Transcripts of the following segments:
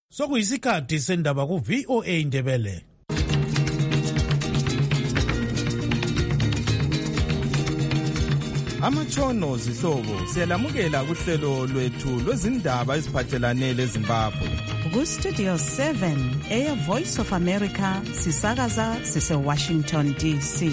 Sokuyisikhathi sendaba ku VOA Indebele. Amatshono zihlobo siyalamukela kuhlelo lwethu lwezindaba eziphathelane leZimbabwe. Ku Studio 7 Air Voice of America sisakaza sise Washington DC.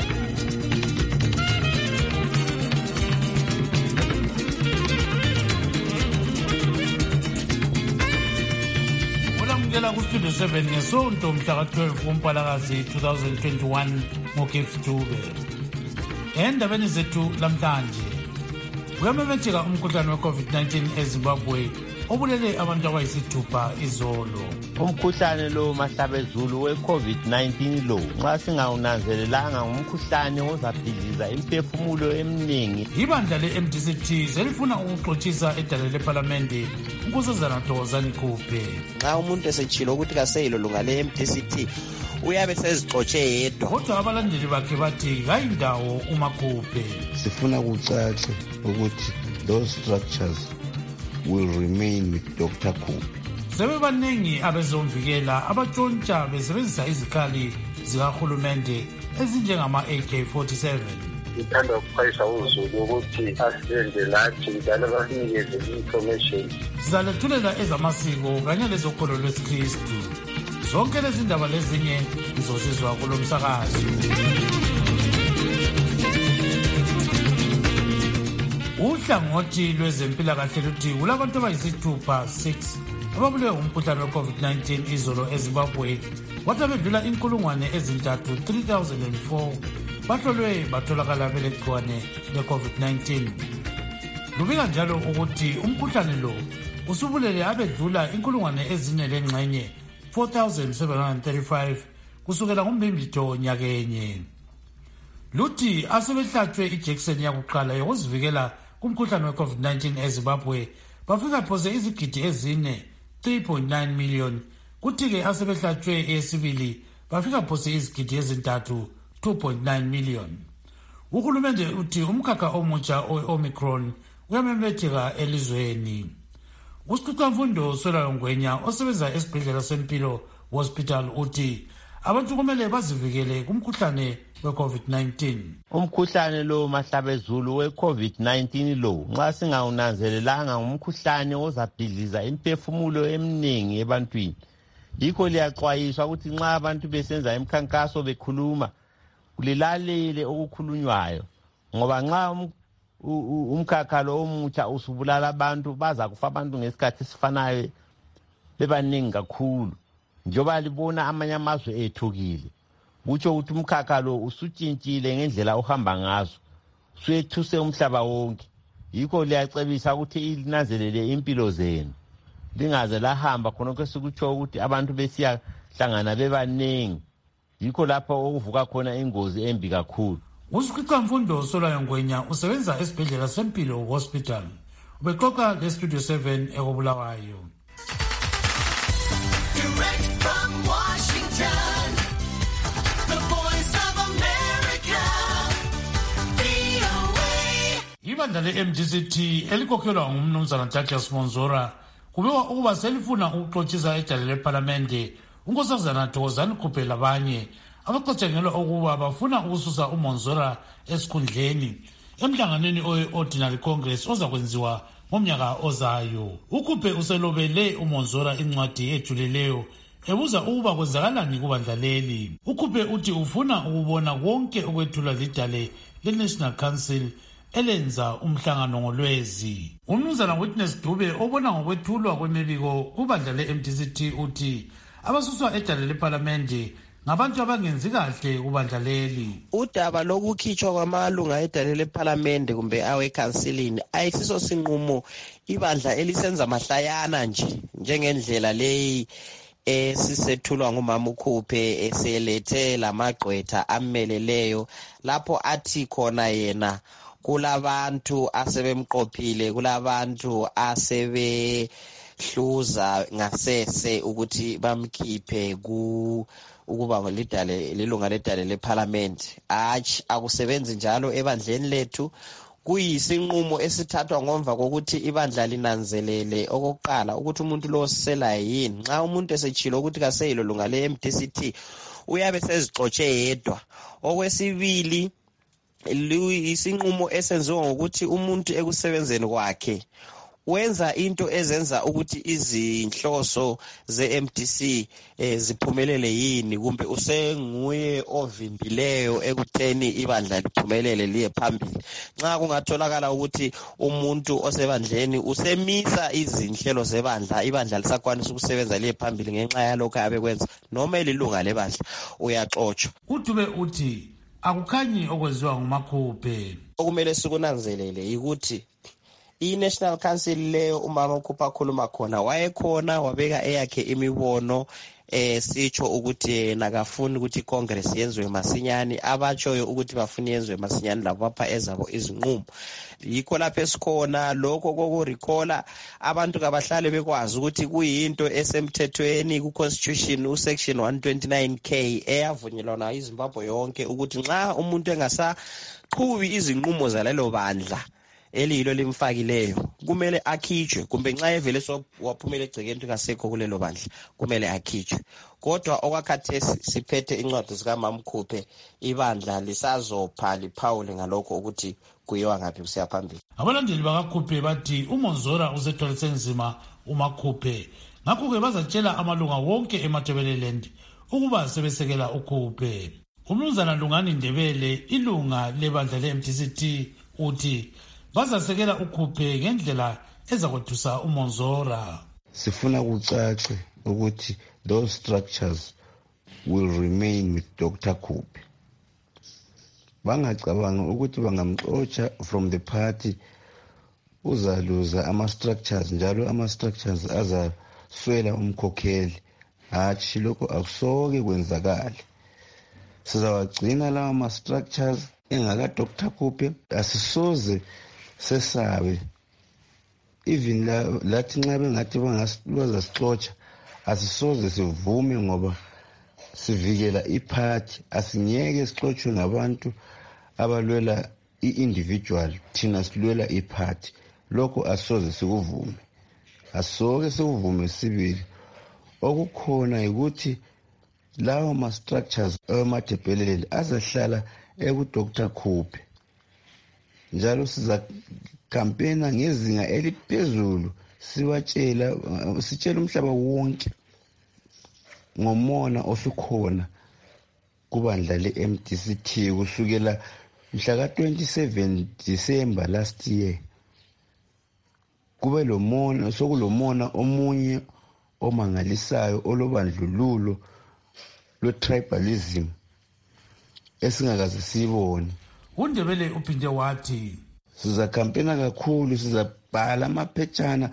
Ulamukela ku Studio 7 ngesonto mhla ka-12 kuMpalakazi 2021 ngoGift Dube. Endabeni zethu lamhlanje kuyamemetheka umkhuhlane we-COVID-19 eZimbabwe obulele abantu abayisithupha izolo. Umkhuhlane lo mahlabezulu we-COVID-19 lo nxa singawunanzelelanga ngumkhuhlane ozabhidliza imphefumulo eminingi. Ibandla le-MDCT selifuna ukuxotshisa edale lephalamende unkosazana Thokozani Khuphe. Nxa umuntu esetshilo ukuthi kaseyilolunga le-MDCT uyabe sezixotshe yedwa. Kodwa abalandeli bakhe bathi kayindawo uMakhuphe. Sifuna kucace ukuthi those structures will remain with Dr. Khuphe. Sebebaningi abezomvikela abatshontsha besebenzisa izikhali zikahulumende ezinjengama AK-47. Ngithanda ukuxwayisa uzulu ukuthi asende lathi njalo basinikeze i-information. Sizalethulela ezamasiko kanye lezokholo lwesikristu. Zonke lezi ndaba lezinye izosizwa kulo msakazo. Uhlangothi lwezempilakahle luthi kulabantu abayisithupha 6 ababulewe umkhuhlane we-COVID-19 izolo eZimbabwe, kwathi bedlula 3,004 bahlolwe batholakala belegciwane le-COVID-19. Lubika njalo ukuthi umkhuhlane lo usubulele abedlula 4,000 4,735 kusukela ngoMbimbithi nyakenye. Luthi asebehlatshwe ijekiseni yakuqala yokuzivikela kumkhuhlane we-COVID-19 eZimbabwe bafika phose izigidi ezine 3.9 million, kuthi-ke asebehlatshwe eyesibili bafika phose izigidi ezintathu 2.9 million. Uhulumende uthi umkhakha omutsha o-Omicron uyamemetheka elizweni. Usixoxamfundo Swelayo Ngwenya osebenza esibhedlela sempilo hospital uthi abantu kumele bazivikele kumkhuhlane we-COVID-19. Umkhuhlane lo mahlabezulu we-COVID-19 lo nxa singawunanzelelanga ngumkhuhlane ozabhidliza imphefumulo eminingi ebantwini. Yikho liyaxwayiswa ukuthi nxa abantu besenza imikhankaso bekhuluma kulilalele okukhulunywayo, ngoba nxa umkhakha lo omutsha usubulala abantu baza kufa abantu ngesikhathi sifanayo bebaningi kakhulu. Njoba libona amanye amazwe ethukile, kutsho ukuthi umkhakha lo usutshintshile ngendlela ohamba ngazo, suyethuse umhlaba wonke. Yikho liyacebisa ukuthi linanzelele impilo zenu, lingaze lahamba khonokho sikutsho ukuthi abantu besiyahlangana bebaningi. Yikho lapho okuvuka khona ingozi embi kakhulu. Usixoxamfundo Swelayo Ngwenya usebenza esibhedlela sempilo hospital. Ubexoxa leStudio 7 ekobulawayo. Direct from Washington, the voice of America, VOA. Ibandla le-MDCT elikhokhelwa ngumnumzana Douglas Monzora kubekwa ukuba selifuna ukuxotshisa edale lephalamende unkosazana Thokozani Khuphe labanye abacatshangelwa ukuba bafuna ukususa uMonzora esikhundleni emhlanganweni owe-Ordinary Congress ozakwenziwa ngomnyaka ozayo. uKhuphe uselobele uMonzora incwadi ejulileyo ebuza ukuba kwenzakalani kubandla leli. uKhuphe uthi ufuna ukubona konke okwethulwa lidale le-National Council elenza umhlangano ngoLwezi. Umnumzana Witness Dube obona ngokwethulwa kwemibiko kubandla le-MDCT uthi abasuswa edale lephalamende ngabantu abangenzi kahle kubandla leli. Udaba lokukhitshwa kwamalunga edale lephalamende kumbe awekhansilini ayisiso sinqumo ibandla elisenza mahlayana njengendlela leyi esisethulwa ngumama uKhuphe eselethe lamagqwetha ameleleyo lapho athi khona yena kulabantu asebemqophile, kulabantu asebehluza ngasese ukuthi bamkhiphe ukuba lilunga ledale lephalamende. Akusebenzi njalo ebandleni lethu. kuyisinqumo esithathwa ngomva kokuthi ibandla linanzelele okokuqala ukuthi umuntu lo siselayo yini. Nxa umuntu esechilo ukuthi kaseyilo lunga le-MDCT uyabe sezixotshe yedwa. Okwesibili, isinqumo esenziwa ngokuthi umuntu ekusebenzeni kwakhe wenza into ezenza ukuthi izinhloso ze-MDC ziphumelele yini, kumbe usenguye ovimbileyo ekutheni ibandla liphumelele liye phambili. Nxa kungatholakala ukuthi umuntu osebandleni usemisa izinhlelo zebandla, ibandla lisakwanisa ukusebenza liye phambili ngenxa yalokho abekwenza, noma elilunga lebandla, uyaxotshwa. uDube uthi akukhanyi okwenziwa nguMakhuphe. Okumele sikunanzelele yikuthi i-National Council leyo umama uKhuphe akhuluma khona wayekhona wabeka eyakhe imibono sitsho ukuthi yena kafuni ukuthi iCongress yenziwe masinyane, abatshoyo ukuthi bafuna yenziwe masinyane labo bapha ezabo izinqumo. Yikho lapho esikhona lokho kokurecalla abantu kabahlale bekwazi ukuthi kuyinto esemthethweni ku-Constitution uSection 129K eyavunyelwana iZimbabwe yonke ukuthi nxa umuntu engasaqhubi izinqumo zalelo bandla elilo limfakileyo kumele akhitshwe, kumbe nxa evele waphumela egcekeni kasekho kulelo bandla kumele akhitshwe. Kodwa okwakhathesi siphethe incwadi zikaMamkhuphe, ibandla lisazopha liphawule ngalokho ukuthi kuyiwa ngaphi kusiya phambili. Abalandeli bakaKhuphe bathi uMonzora usethwalise nzima uMakhuphe, ngakho-ke bazatshela amalunga wonke eMatabeleland ukuba sebesekela uKhuphe. Umnumzana Lungani Ndebele, ilunga lebandla le-MDCT, uthi bazasekela uKhuphe ngendlela ezakwethusa uMonzora. Sifuna kucace ukuthi those structures will remain with Dr. Khuphe. Bangacabanga ukuthi bangamxotsha from the party uzaluza ama-structures, njalo ama-structures azaswela umkhokheli. Hatshi, lokho akusoke kwenzakale. Sizawagcina lawa ma-structures engaka-Dr. Khuphe. Asisoze sesabe even lathi nxa bengathi bazasixotsha asisoze sivume, ngoba sivikela iphathi. Asingeke sixotshwe ngabantu abalwela i-individual, thina silwela iphathi. Lokho asisoze sikuvume, asoke sikuvume sibili. Okukhona ukuthi lawa ma-structures eMatabeleland azahlala eku-Dr. Khuphe, njalo siza campaigna ngezinga eliphezulu, sitshela umhlaba wonke ngomona osukhona kubandla le-MDCT kusukela mhla ka-27 December last year. Kube lomona, sokulomona omunye omangalisayo olobandlululo lwe-tribalism esingakaze siyibone. uNdebele uphinde wathi sizakhampena kakhulu, sizabhala amaphetshana,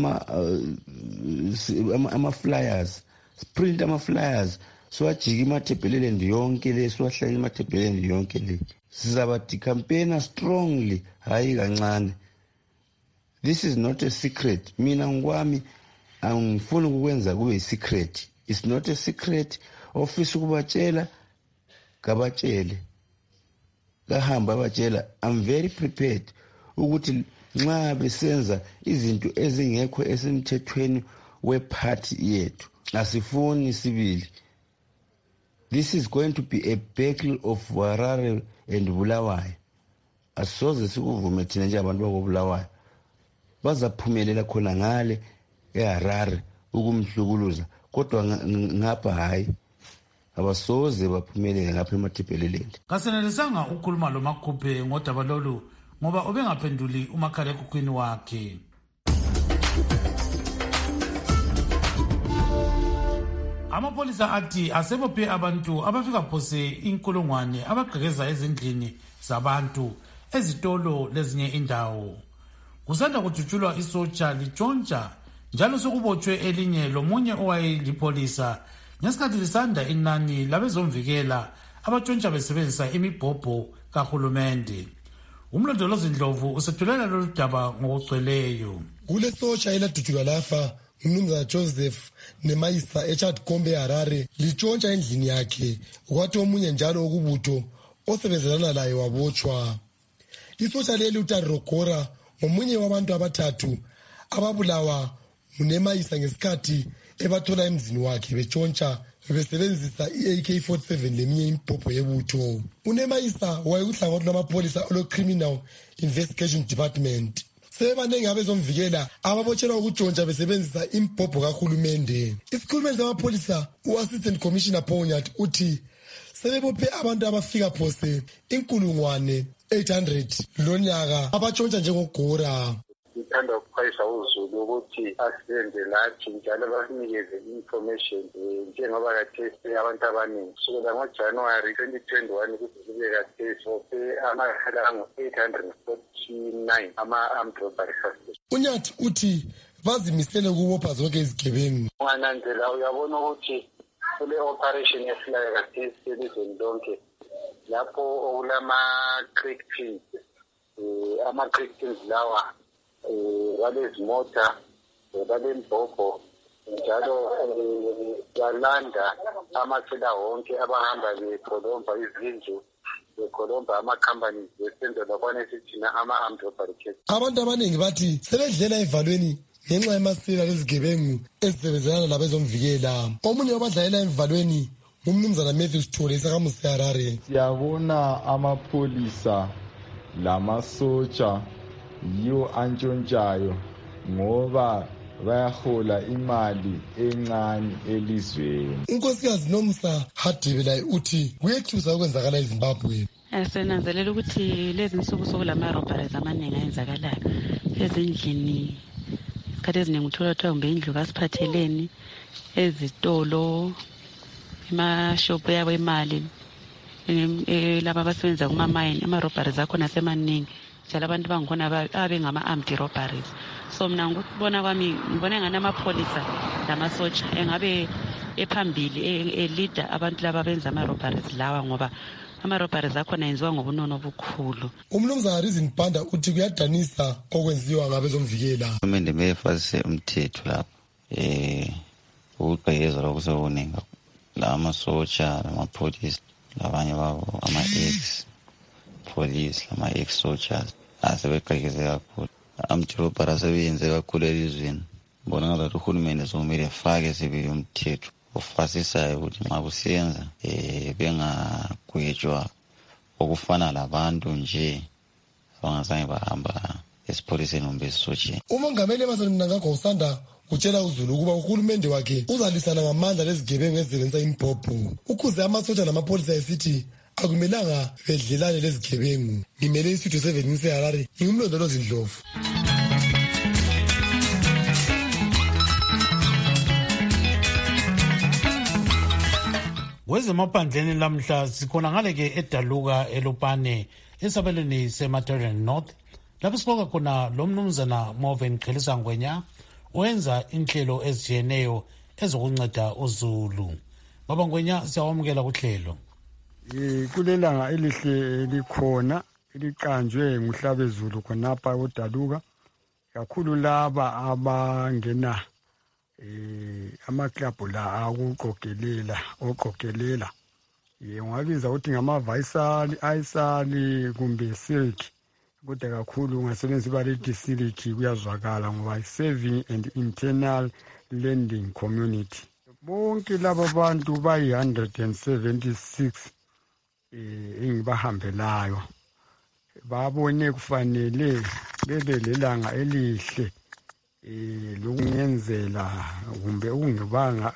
ama-flyers, sprint ama-flyers, siwajike iMatabeleland yonke le, siwahlale iMatabeleland yonke le. Sizabadikhampena strongly, hayi kancane. This is not a secret. Mina ngokwami angifuni ukwenza kube i-secret. It's not a secret. Office ukubatshela kabatshele, kahamba abatshela. I'm very prepared ukuthi nxa besenza izinto ezingekho esemthethweni wephathi yethu, asifuni sibili. This is going to be a battle of Harare and Bulawayo. Asoze sikuvume thina nje abantu bakobulawayo bazaphumelela khona ngale eHarare ukumhlukuluza, kodwa ngapha hayi, abasoze baphumelele ngapha eMatabeleland. kasenelisanga ukukhuluma loMakhuphe ngodaba lolu ngoba ubengaphenduli umakhalekhukhwini wakhe. Amapolisa athi asebophe abantu abafika phose inkulungwane abagqekeza ezindlini zabantu, ezitolo lezinye indawo. Kusanda kujutshulwa isotsha litshontsha njalo sokubotshwe elinye lomunye owayelipolisa ngesikhathi lisanda inani labezomvikela abatshontsha besebenzisa imibhobho kahulumende. Umlondolozi Ndlovu usethulela lolu daba ngokugcweleyo. Kule sotsha eladutshulwa lafa uMnumzana Joseph Nemayisa eChad Kombe Harare litshontsha endlini yakhe, kwathi omunye njalo okubutho osebenzelana laye wabotshwa. isotsha leli uTarogora ngomunye wabantu abathathu ababulawa nguNemayisa ngesikhathi ebathola emzini wakhe betshontsha besebenzisa i-AK-47 leminye impopho yebutho. uNemayisa wayekuhlangothi lwamapholisa olo-Criminal Investigation Department. Sebebanengi abezomvikela ababotshelwa ukutshontsha besebenzisa impopho kahulumende. Isikhulumeli samapholisa u-Assistant Commissioner Ponyat uthi sebebophe abantu abafika phose 1,800 lonyaka abatshontsha njengogora. Ngithanda ukuxwayisa uzulu ukuthi asebenze lathi njalo basinikeze information njengoba khathesi abantu abaningi kusukela ngoJanuwari 2021 ukuthi kube khathesi bophe amakhala angu-849 ama-armed robbery suspects. uNyathi uthi bazimisele ukubopha zonke izigebengu. Ungananzela uyabona ukuthi kule operation esilayo khathesi elizweni lonke lapho okulama-creek pins ama-creek pins lawa balezimota balembhobho njalo balanda amasela wonke abahamba bekolomba izindlu bekolomba ama-companies besenzela kwane sithina ama-armed robbery case. Abantu abaningi bathi sebedlela evalweni ngenxa yamasela lezigebengu ezisebenzelana labezomvikela. Omunye wabadlalela evalweni ngumnumzana Matthew Sithole isakamusi Harare. Siyabona amapholisa lamasotsha yiwo antshontshayo ngoba bayahola imali encane elizweni. uNkosikazi Nomsa Hadibela uthi kuyethusa ukwenzakala eZimbabwe. Senanzelela ukuthi lezi nsuku sokulama-robberies amaningi ayenzakalayo ezindlini. Isikhathi eziningi uthola kumbe indlu kasiphatheleni, ezitolo, emashophu yabo emali, laba abasebenza kumamayini, ama-robberies akhona semaningi. Njalo abantu bangikhona abengama-armed robberies. So mina ngikubona kwami ngibona engani amapholisa lamasotsha engabe ephambili elida abantu laba benza ama-robberies lawa ngoba ama-robberies akhona yenziwa ngobunono obukhulu. Umnumzana Reason Banda uthi kuyadanisa okwenziwa ngabezomvikela. Kumele befasise umthetho lapho ukugqekeza lokusekuningi la amasotsha lamapholisa labanye babo ama-ex police lama-ex soldiers asebegqekeze kakhulu. Amdirobhari asebeyenze kakhulu elizweni. Mbona ngathi uhulumende sokumele afake sebe umthetho ofasisayo ukuthi nxa kusenza bengagwetshwa okufana labantu nje abangazange bahamba esipholiseni kumbe esisotsheni. uMongameli Emmerson Mnangagwa usanda utshela uzulu ukuba uhulumende wakhe uzalisana ngamandla lezigebengu ezisebenzisa impopho. Ukhuze amasotsha namapholisa esithi akumelanga bedlelane lezigebengu. Ngimele iStudio 7 eHarare, ngimlondolozi Ndlovu. Kwezemaphandleni lamhla sikhona ngale ke eDaluka eLupane esabelweni seMaterial North lapho sifoka khona lo mnumzana Moven Qhelisa Ngwenya oyenza inhlelo ezijeneyo ezokunceda uZulu. Baba Ngwenya siyawamukela kuhlelo. Kulelanga elihle likhona liqanjwe nguHlabezulu khonapha eDaluka kakhulu laba abangena amaklabhu la oqokelela ungabiza ukuthi ngama-Vaisali, Aisali kumbe Silk kodwa kakhulu ungasebenzisa ibalithi Silk kuyazwakala ngoba Saving and Internal Lending Community. Bonke laba bantu bayi-176 engibahambelayo babone kufanele bebe lelanga elihle lokungenzela kumbe ukungibanga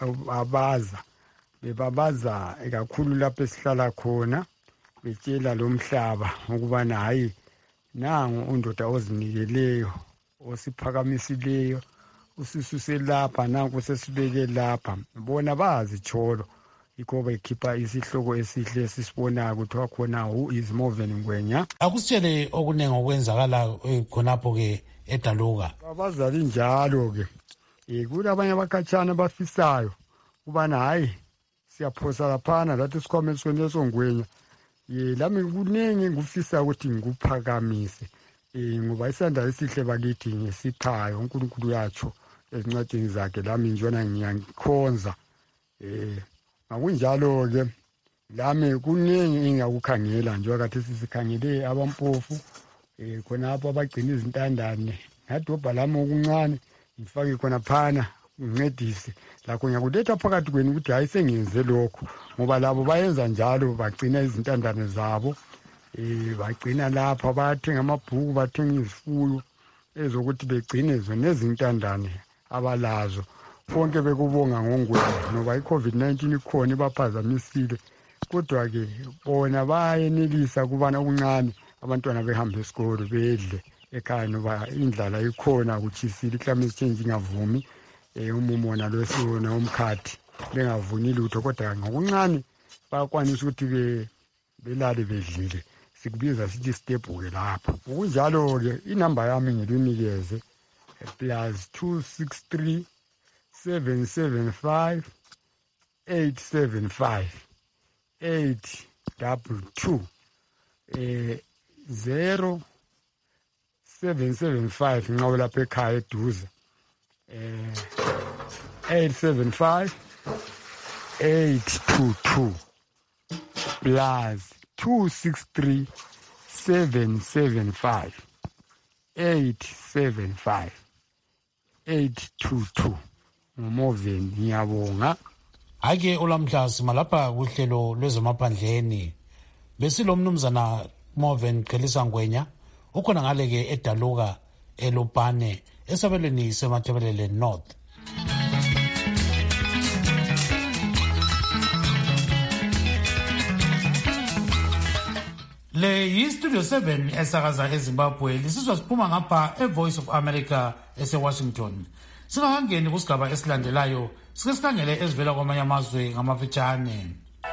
bebabaza kakhulu lapho esihlala khona betshela lo mhlaba ukubana hayi nangu undoda ozinikeleyo osiphakamisileyo usisuse lapha nanku sesibeke lapha bona bazitsholo yikho bekhipha isihloko esihle esisibona kuthiwa khona who is Moven Ngwenya. Akusitshele okunengi okwenzakala khonapho ke eDaluka. Abazali njalo ke kulabanye abakhatshana abafisayo ubana hayi siyaphosa laphana lathi sikhwame soneso Ngwenya lami kunengi ngufisa ukuthi ngikuphakamise ngoba isandla esihle bakithi ngesiphayo uNkulunkulu yatsho ezincwadini zakhe lami njona ngiyangikhonza akunjalo ke lami kunengi engakukhangela njengoba kathi sisikhangele abampofu khonapho abagcina izintandane ngadobha lami okuncane ngifake khona phana ngincedise lakho ngiyakuletha phakathi kwenu ukuthi hayi sengenze lokho ngoba labo bayenza njalo bagcina izintandane zabo bagcina lapha bathenga amabhuku bathenga izifuyo ezokuthi begcine zona ezintandane abalazo konke bekubonga ngongwenya ngoba i-COVID-19 ikhona ibaphazamisile kodwa-ke bona bayenelisa kubana okuncane abantwana behambe esikolo bedle ekhaya noba indlala ikhona kutshisile climate change ingavumi umumo nalwesona umkhathi bengavuni lutho kodwa ngokuncane bayakwanisa ukuthi belale bedlile sikubiza sithi stable-ke lapho ngokunjalo-ke inamba yami ngilunikeze plus 263 775 875 822 0775 nqawe lapha ekhaya eduze 875 822 plus 263 775 875 822 ngumoveni ngiyabonga. Ake ulamhla simalapha kuhlelo lwezemaphandleni besilomnumzana Moven Khelisa Ngwenya ukhona ngale ke eDaluka eLupane esabelweni semathebelele North. Le yi-Studio 7 esakaza eZimbabwe lisizwa siphuma ngapha eVoice of America eseWashington. Singakangeni kusigaba esilandelayo sike sikhangele ezivela kwamanye amazwe ngamafitshane.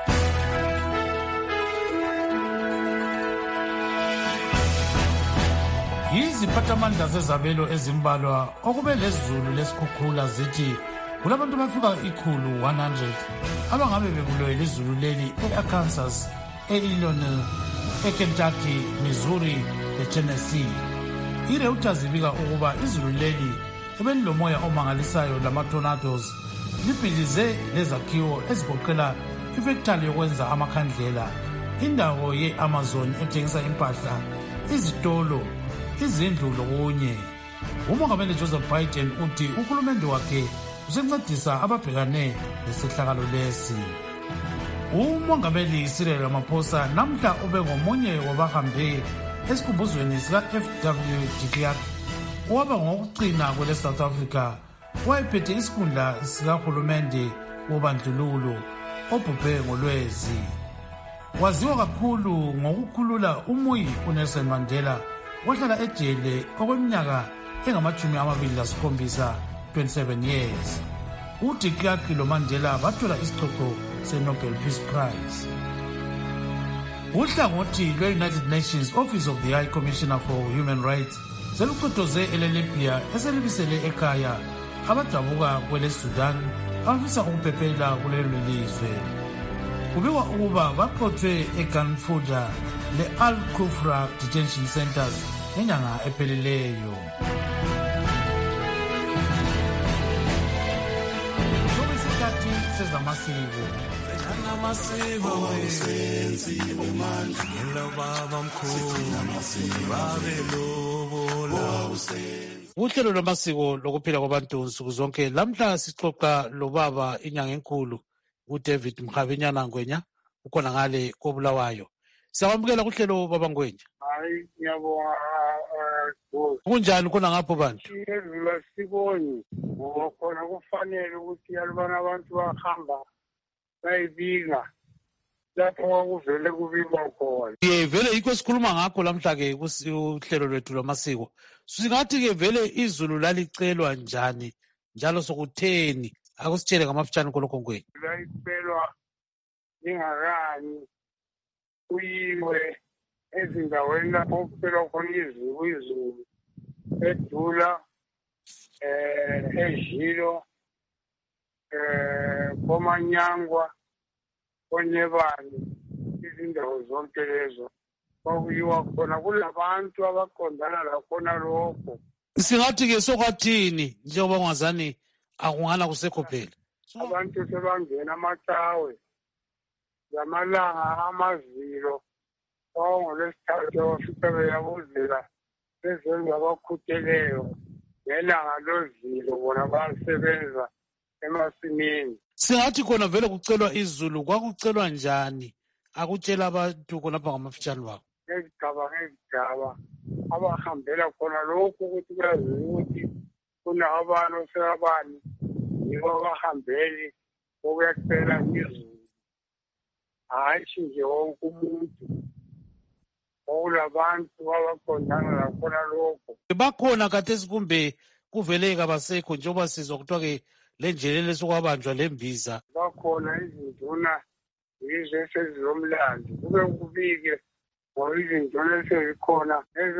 Iziphathamandla zezabelo ezimbalwa okube lezulu lesikhukhula zithi kulabantu bafika 100 abangabe bebulewe lizulu leli e-Arkansas, e-Illinois, eKentucky, Missouri leTennessee. I-Reuters ibika ukuba izulu leli ebelilomoya omangalisayo lama-tornadoes libhilize lezakhiwo ezigoqela ifektali yokwenza amakhandlela, indawo ye-Amazon ethengisa impahla, izitolo, izindlu lokunye. Umongameli Joseph Biden uthi uhulumende wakhe usencedisa ababhekane lesehlakalo lesi. Umongameli Cyril Ramaphosa namhla ube ngomunye wabahambe esikumbuzweni sika-FW de Klerk owaba ngokuqina kwele South Africa wayephethe isikhundla sikahulumende wobandlululo obhubhe ngolwezi. Waziwa kakhulu ngokukhulula umuyi uNelson Mandela wahlala ejele okweminyaka engama-27 27 years. uDe Klerk loMandela bathola isicoco se-Nobel Peace Prize. Uhlangothi lwe-United Nations Office of the High Commissioner for Human Rights selucotoze ele-Libya eselibisele ekhaya abadabuka kwele Sudan abafisa ukuphephela kulelo lizwe. Kubikwa ukuba baqothwe eGanfuda le-Al Kufra Detention Centers ngenyanga epheleleyo. Sobesikhathi sezamasiko. Uhlelo lwamasiko lokuphila kwabantu nsuku zonke lamhla sixoxa lobaba inyanga enkulu uDavid Mkhabinyana Ngwenya ukhona ngale koBulawayo. Siyamukela kuhlelo baba Ngwenya. Hayi ngiyabonga kunjani khona ngapho bantu? Izulu asiboni ngoba khona kufanele ukuthi alibana abantu bahamba bayibika lapho kwakuvele kubikwa khona. Vele yikho sikhuluma ngakho lamhla-ke uhlelo lwethu lwamasiko. Singathi-ke vele izulu lalicelwa njani njalo sokutheni? Akusitshele ngamafitshane khonokho Ngwenya. Lalicelwa lingakani kuyiwe ezindaweni lapho kucelwa khona izulu eDula, eJilo, koManyangwa, koNyebane, izindawo zonke lezo kwakuyiwa khona kulabantu abaqondana lakhona lokho. Singathi-ke sokwathini njengoba ungazani akungana kusekho phela? Abantu sebangena amacawe zamalanga amazilo ngolwesithathu bafika beyabuzela sezenza abakhutheleyo ngelanga lozilo bona basebenza emasimini. Singathi khona vele kucelwa izulu, kwakucelwa njani? Akutshela abantu khonapha ngamafitshane wabo. Ngezigaba abahambela khona lokhu ukuthi kuyaziwa ukuthi kunabantu sebabani yibo abahambeli okuyacela izulu. Hatshi nje wonke umuntu. Okulabantu abaqondana lakhona lokho. Bakhona khathesi kumbe kuvele kabasekho njengoba sizwa kuthiwa-ke le njelele sokwabanjwa lembiza. Bakhona izinduna yizo esezilomlando. Kube kubike ngoba izinduna esezikhona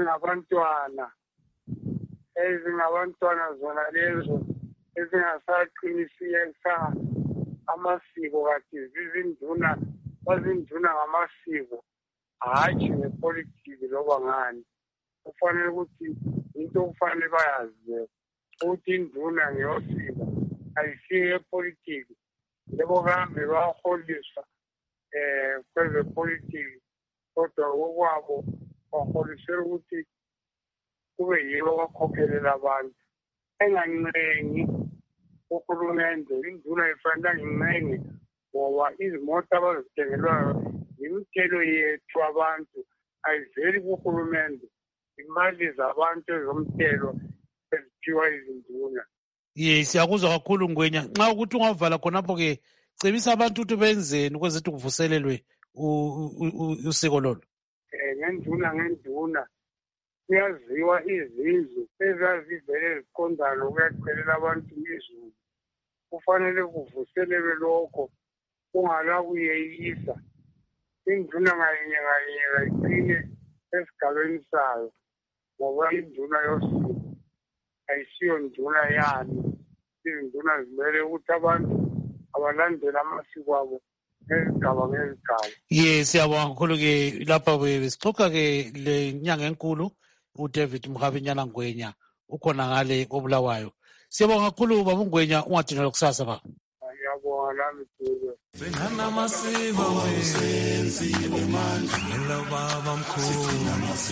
ezingabantwana zona lezo ezingasaqinisa amasiko kade zizinduna bazinduna ngamasiko. Hatshi ngepolitiki loba ngani. Kufanele ukuthi into okufanele bayazi ukuthi induna ngeyosiko ayisiyo epolitiki. Lebo kambe baholiswa kwezepolitiki kodwa okwabo baholisela ukuthi kube yibo bakhokhelela abantu. Engancengi uhulumende induna ifanele incengi ngoba izimoto abazithengelwayo imithelo yethu abantu ayiveli kuhulumende. Imali zabantu ezomthelo eziphiwa izinduna. Siyakuzwa kakhulu Ngwenya. Nxa ukuthi ungavala khonapho-ke cebisa abantu ukuthi benzeni ukwenzela ukuthi kuvuselelwe usiko lolo. Ngenduna kuyaziwa izindlu ezazivele ziqondana ukuyacelela abantu izulu. Kufanele kuvuselelwe lokho kungala kuyeyisa. Induna ngayinye kayiqine esigabeni sayo ngoba induna yosiko ayisiyo nduna yani. Izinduna zimele ukuthi abantu abalandela amasiko abo ngezigaba ngezigaba. Siyabonga kakhulu-ke lapha besixoxa-ke le nyanga enkulu uDavid Mhabenyana Ngwenya ukhona ngale koBulawayo. Siyabonga kakhulu baba Ngwenya, ungadinelwa kusasa baba. Ngiyabonga lami Dube. Senganamasiko wesenzile manje ngelo baba mkhulu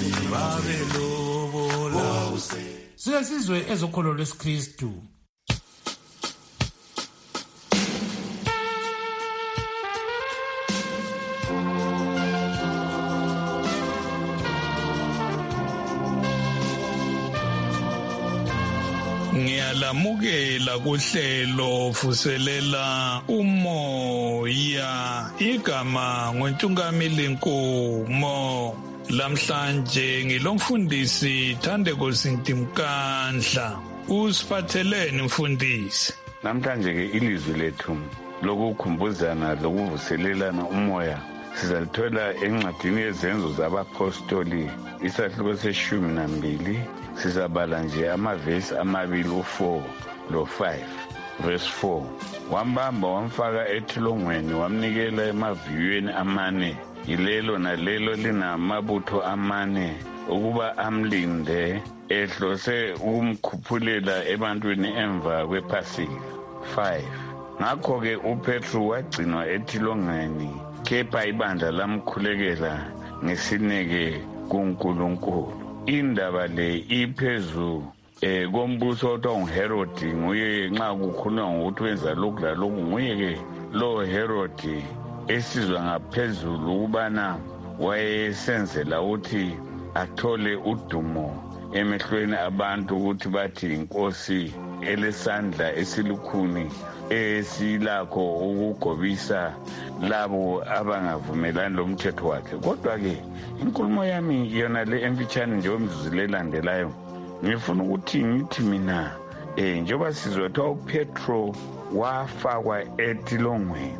babelobola. Siyesizwe ezokholo lwesikristu. Ngiyalamukela kuhlelo vuselela umoya igama ngoNtungamili Nkomo. Lamhlanje ngilomfundisi Thandeko Sintimkandla. Usiphatheleni mfundisi? Namhlanje ke ilizwi lethu lokukhumbuzana lokuvuselelana umoya sizalithola encwadini yezenzo zabapostoli isahluko se-12. Sizabala nje amavesi amabili u4 lo5. Verse 4, wambamba wamfaka ethilongweni wamnikela emaviyweni amane. Yilelo nalelo linamabutho amane ukuba amlinde ehlose ukumkhuphulela ebantwini emva kwePhasika. 5, ngakho-ke uPetru wagcinwa ethilongweni kepha ibandla lamkhulekela ngesineke kuNkulunkulu. Indaba le iphezu kombuso othiwa nguHerodi. Nguye nxa kukhulunywa ngokuthi wenza lokhu lalokhu nguye-ke lo Herodi esizwa ngaphezulu ukubana wayesenzela ukuthi athole udumo emehlweni abantu ukuthi bathi inkosi elesandla esilukhuni esilakho ukugobisa labo abangavumelani lomthetho wakhe. Kodwa-ke inkulumo yami yona le emfitshane nje omzuzu lelandelayo ngifuna ukuthi ngithi mina njengoba sizwa kuthiwa uPetro wafakwa etilongweni.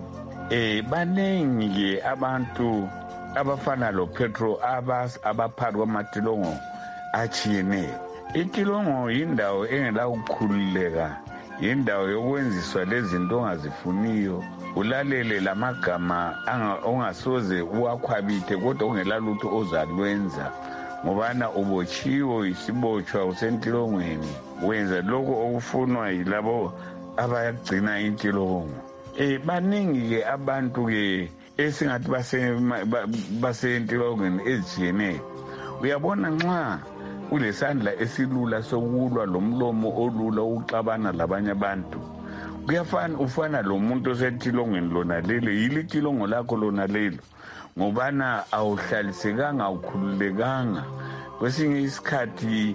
Baningi-ke abantu abafana loPetro abaphakathi kwamatilongo atshiyeneyo. Itilongo yindawo engela ukukhululeka, yindawo yokwenziswa lezinto ongazifuniyo, ulalele lamagama ongasoze uwakhwabithe kodwa ungela lutho ozalwenza ngobana ubotshiwe isibotshwa usentilongweni, wenza lokho okufunwa yilabo abayagcina intilongo. Baningi-ke abantu-ke esingathi basentilongweni ezitshiyeneyo. Uyabona nxa ulesandla esilula sokulwa lomlomo olula ukuxabana labanye abantu. Ufana lo muntu osetilongweni lona lelo, yili tilongo lakho lona lelo, ngobana awuhlalisekanga awukhululekanga. Kwesinye isikhathi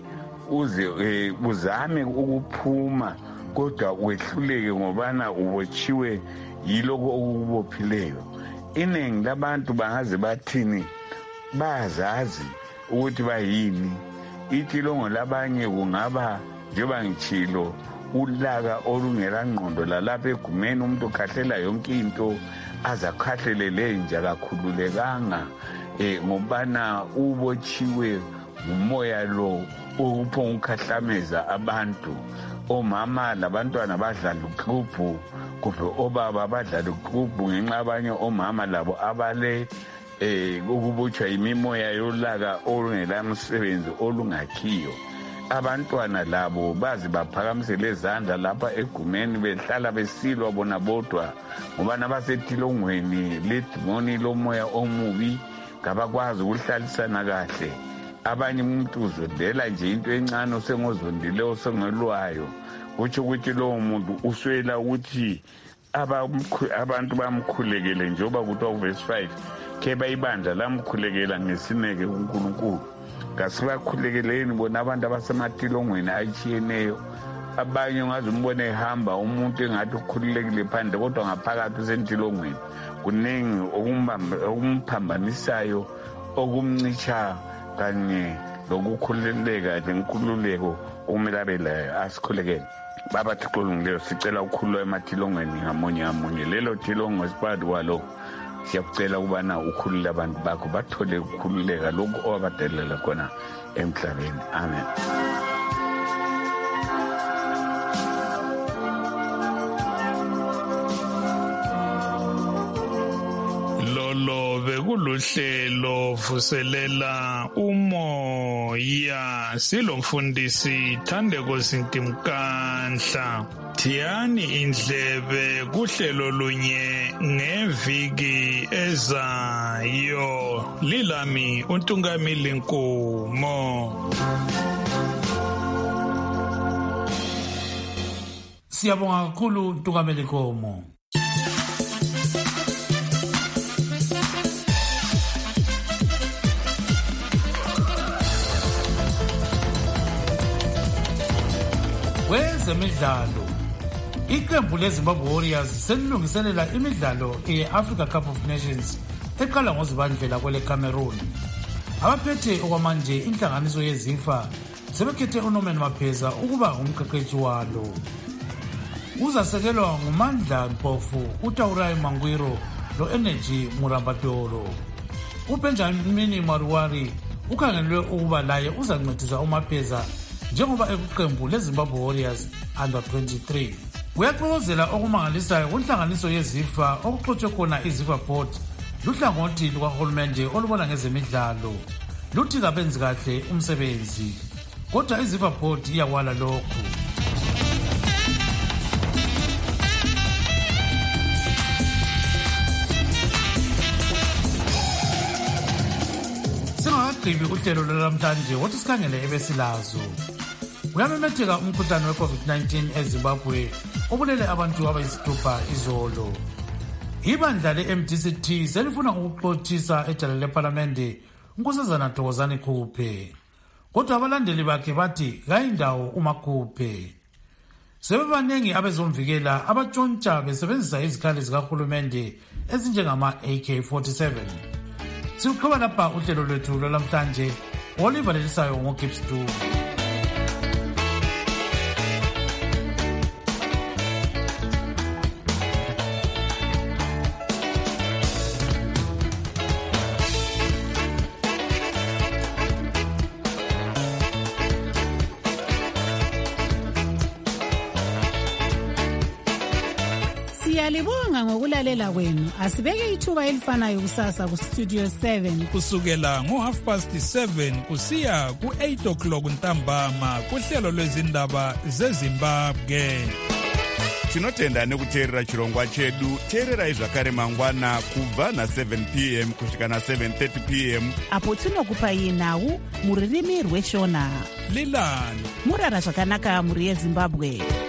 uzame ukuphuma kodwa wehluleke ngobana ubotshiwe yiloko okubophileyo. Iningi labantu bangaze bathini bazazi ukuthi bayini. Itilongo labanye kungaba njengoba ngitshilo ulaka olungela ngqondo lalapha egumeni, umuntu ukhahlela yonke into azakhahlelele nje akakhululekanga ngobana ubotshiwe umoya lo uphonga ukhahlameza abantu. Omama labantwana badlala uqhubhu kumbe obaba badlala uqhubhu ngenxa abanye omama labo abale ukubutshwa imimoya yolaka olungela msebenzi olungakhiyo. Abantwana labo bazi baphakamisele izandla lapha egumeni behlala besilwa bona bodwa ngoba nabasetilongweni ledimoni lomoya omubi ngabakwazi ukuhlalisana kahle. Abanye umuntu uzondela nje into encane osengozondileyo osengelwayo, kutsho ukuthi lowo muntu uswela ukuthi abantu bamkhulekele njengoba kuthiwa uverse 5 ke bayibandla lamkhulekela ngesineke kuNkulunkulu. Kasibakhulekeleni bona abantu abasematilongweni atshiyeneyo. Abanye ungaze umbone ehamba umuntu engathi ukhululekile phandle kodwa ngaphakathi usentilongweni kuningi okumpambanisayo okumncisha kanye lokukhululeka lenkululeko okumele abe layo. Asikhulekele baba Thixo olungileyo, sicela ukukhululwa ematilongweni ngamunye ngamunye. Lelo tilongo esiphathi kwalo siyakucela ukubana ukhulule abantu bakho bathole ukukhululeka lokhu owabadalela khona emhlabeni. Amen. Lolo bekuluhlelo vuselela umoya, silomfundisi Thandeko Zintimkanhla. Thiyani indlebe kuhlelo lunye ngeviki ezayo. Lilami uNtungamili Nkomo. Siyabonga kakhulu Ntungamili Nkomo. Kwezemidlalo, iqembu leZimbabwe Warriors selilungiselela imidlalo ye-Africa Cup of Nations eqala ngoZibandlela kwele Cameroon. Abaphethe okwamanje inhlanganiso yeZIFA sebekhethe uNorman Mapheza ukuba umqeqeshi walo. Uzasekelwa nguMandla Mpofu, uTaurai Mangwiro lo-Energy Murabadoro. uBenjamin Maruwari ukhangelwe ukuba laye uzancedisa uMapheza njengoba ekuqembu leZimbabwe Warriors under 23. Uyaxokozela okumangalisayo kunhlanganiso yeZIFA okuxotshwe khona iZIFA board luhlangothi lukahulumende olubona ngezemidlalo luthi kabenzi kahle umsebenzi, kodwa iZIFA board iyakwala lokhu. Singakagqibi uhlelo lwalamhlanje wothi sikhangele ebesilazo. Uyamemetheka umkhuhlane we-COVID-19 eZimbabwe obulele abantu abayisithupha izolo. Ibandla le-MDCT selifuna ukuxothisa ejele lePhalamende uNkosazana Thokozani Khuphe, kodwa abalandeli bakhe bathi kayindawo uMakhuphe. Sebebanengi abezomvikela abatshontsha besebenzisa izikhali zikahulumende ezinjengama-AK-47. Siqhubeka lapha uhlelo lwethu lwalamhlanje olivalelisayo ngoGibbs 2. Siyalibonga ngokulalela kwenu. Asibeke ithuba elifanayo kusasa ku Studio 7 kusukela ngo7:30 kusiya ku8 o'clock ntambama kuhlelo lwezindaba zeZimbabwe. tinotenda nekuteerera chirongwa chedu. teererai zvakare mangwana kubva na7 p.m. kusvika na7:30 p.m. apo tinokupai nhau mururimi rweshona. lilani murara zvakanaka mhuri yezimbabwe.